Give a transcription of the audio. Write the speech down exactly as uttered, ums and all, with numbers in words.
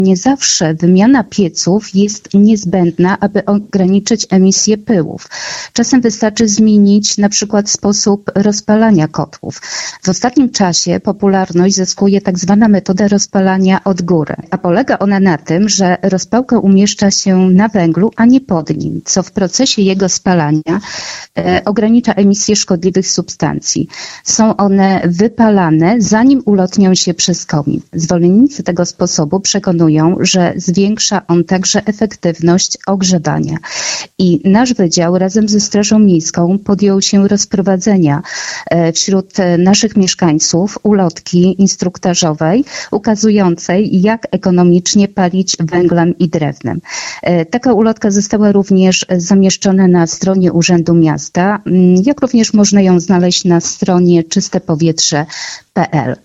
Nie zawsze wymiana pieców jest niezbędna, aby ograniczyć emisję pyłów. Czasem wystarczy zmienić na przykład sposób rozpalania kotłów. W ostatnim czasie popularność zyskuje tak zwana metoda rozpalania od góry, a polega ona na tym, że rozpałka umieszcza się na węglu, a nie pod nim, co w procesie jego spalania e, ogranicza emisję szkodliwych substancji. Są one wypalane, zanim ulotnią się przez komin. Zwolennicy tego sposobu przekonują, że zwiększa on także efektywność ogrzewania. I nasz wydział razem ze Strażą Miejską podjął się rozprowadzenia wśród naszych mieszkańców ulotki instruktażowej ukazującej, jak ekonomicznie palić węglem i drewnem. Taka ulotka została również zamieszczona na stronie Urzędu Miasta, jak również można ją znaleźć na stronie czyste powietrze kropka p l.